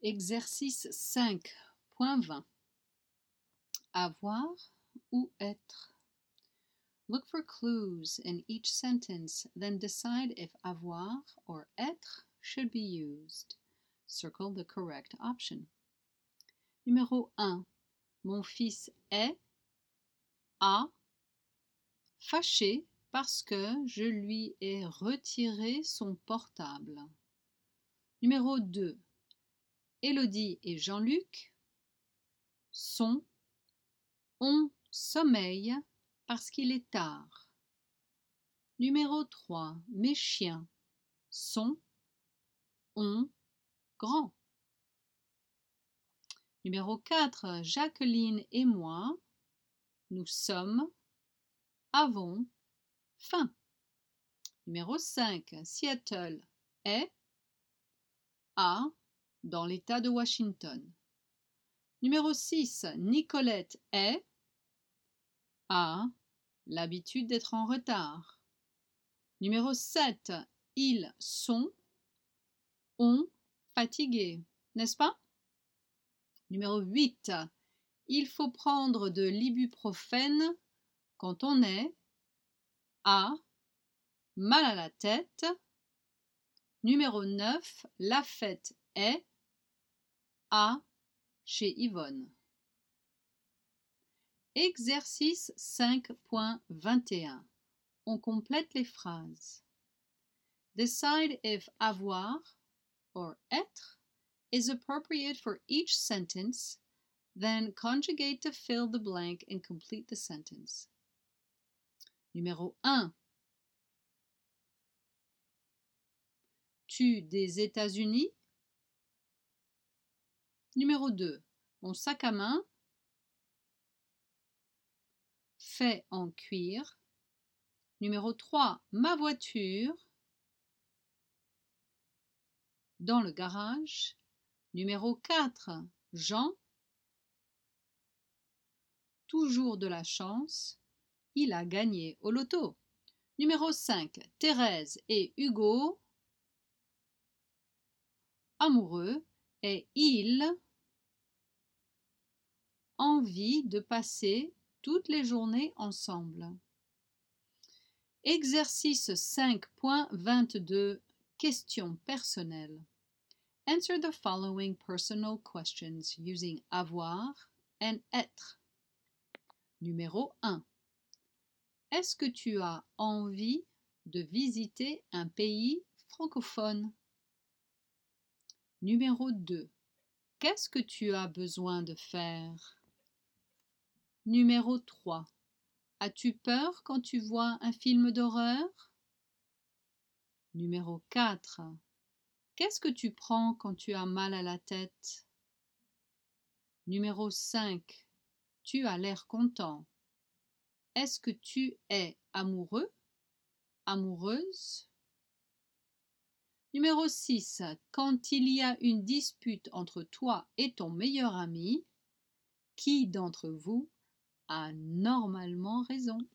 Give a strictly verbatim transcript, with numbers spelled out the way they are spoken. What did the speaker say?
Exercice cinq point vingt. Avoir ou être. Look for clues in each sentence, then decide if avoir or être should be used. Circle the correct option. Numéro un. Mon fils est, a, fâché parce que je lui ai retiré son portable. Numéro deux. Élodie et Jean-Luc sont, ont sommeil parce qu'il est tard. Numéro trois. Mes chiens sont, ont, grands. Numéro quatre. Jacqueline et moi, nous sommes, avons, faim. Numéro cinq. Seattle est, a, dans l'État de Washington. Numéro six. Nicolette est, a, l'habitude d'être en retard. Numéro sept. Ils sont, ont, fatigués, n'est-ce pas? Numéro huit. Il faut prendre de l'ibuprofène quand on est, a, mal à la tête. Numéro neuf. La fête est, a, chez Yvonne. Exercice cinq point vingt et un. On complète les phrases. Decide if avoir or être is appropriate for each sentence, then conjugate to fill the blank and complete the sentence. Numéro un. Tu des États-Unis? Numéro deux. Mon sac à main fait en cuir. Numéro trois. Ma voiture dans le garage. Numéro quatre. Jean, toujours de la chance, il a gagné au loto. Numéro cinq. Thérèse et Hugo, amoureux, et il envie de passer toutes les journées ensemble. Exercice cinq point vingt-deux. Questions personnelles. Answer the following personal questions using avoir and être. Numéro un. Est-ce que tu as envie de visiter un pays francophone? Numéro deux. Qu'est-ce que tu as besoin de faire? Numéro trois. As-tu peur quand tu vois un film d'horreur? Numéro quatre. Qu'est-ce que tu prends quand tu as mal à la tête? Numéro cinq. Tu as l'air content. Est-ce que tu es amoureux? Amoureuse? Numéro six. Quand il y a une dispute entre toi et ton meilleur ami, qui d'entre vous a normalement raison?